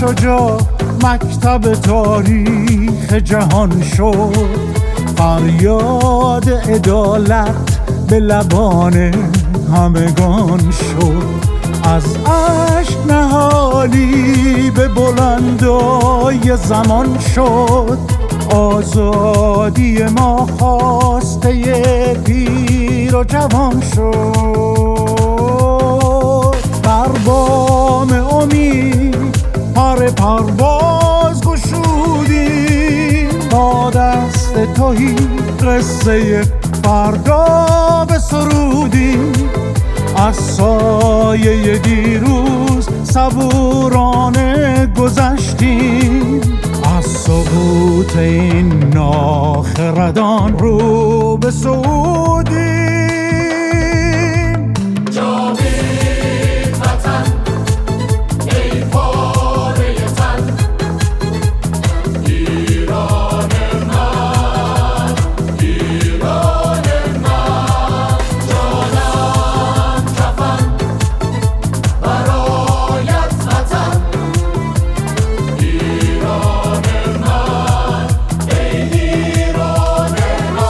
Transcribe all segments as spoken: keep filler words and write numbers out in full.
شجاع مکتب تاریخ جهان شد، فریاد عدالت به لبان همگان شد. از اشک نهالی به بلندای زمان شد، آزادی ما خواسته پیر و جوان شد. بر بام امید پر پرواز گشودیم، با دست تهی قصه فردا بسرودیم. از سایه دیروز صبورانه گذشتیم، از سقوط این ناخردان رو به صعودیم. جاوید وطن ای پاره تن، ایران من، ایران من. جانم کفن برایت وطن، ایران من، ای ایران من.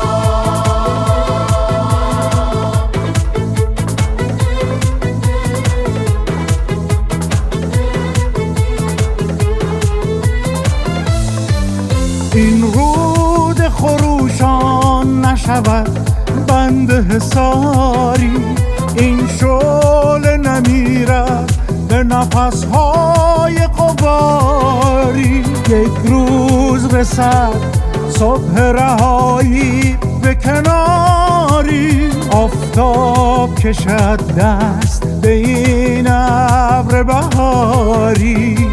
این رود خروشان نشود بند حصاری، این شعله نمیرد به نفسهای قباری. یک روز رسد صبح رهایی به کناری، آفتاب کشد دست به این ابر بهاری.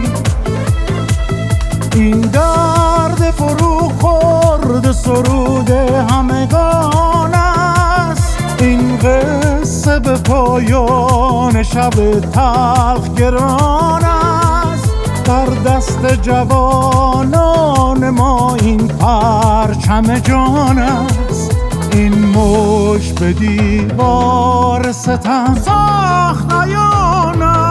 این درد فرو خورد سرود همگان است، این قصه به پایان شب تلخ گران است. در دست جوانان ما این پرچم جان است، این مشت به دیوار ستم ساخت عیان است.